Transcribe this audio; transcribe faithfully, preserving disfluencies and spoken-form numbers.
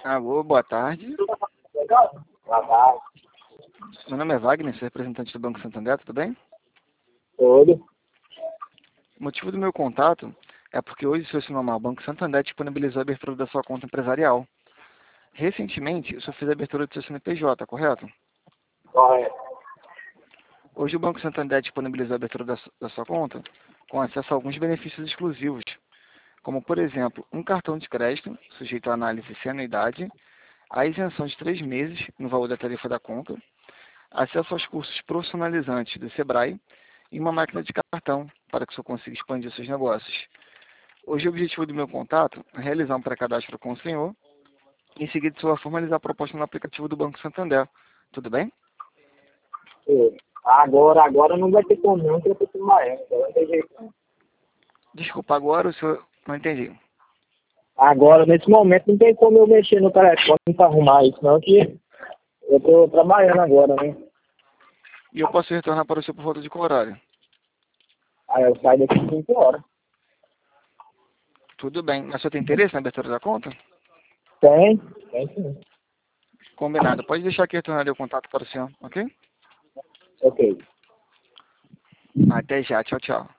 Alô, boa tarde. Boa tarde. Meu nome é Wagner, sou representante do Banco Santander, tudo bem? Tudo. O motivo do meu contato é porque hoje, seu normal, o Banco Santander disponibilizou a abertura da sua conta empresarial. Recentemente, o senhor fez a abertura do seu C N P J, correto? Correto. Hoje, o Banco Santander disponibilizou a abertura da, su- da sua conta com acesso a alguns benefícios exclusivos, como, por exemplo, um cartão de crédito, sujeito à análise sem anuidade, a isenção de três meses no valor da tarifa da conta, acesso aos cursos profissionalizantes do Sebrae e uma máquina de cartão para que o senhor consiga expandir seus negócios. Hoje o objetivo do meu contato é realizar um pré-cadastro com o senhor e em seguida o senhor vai formalizar a proposta no aplicativo do Banco Santander. Tudo bem? Tudo. Agora, agora não vai ter como não, que eu tô com baiano, não vai ter jeito não. Desculpa, agora o senhor não entendi. Agora, nesse momento, não tem como eu mexer no telefone pra arrumar isso, não, que eu tô trabalhando agora, né? E eu posso retornar para o senhor por volta de qual horário? Aí eu saio daqui às cinco horas. Tudo bem. Mas o senhor tem interesse na abertura da conta? Tem? Tem sim. Combinado. Pode deixar que eu retornarei o contato para o senhor, ok? Ok. Até já. Tchau, tchau.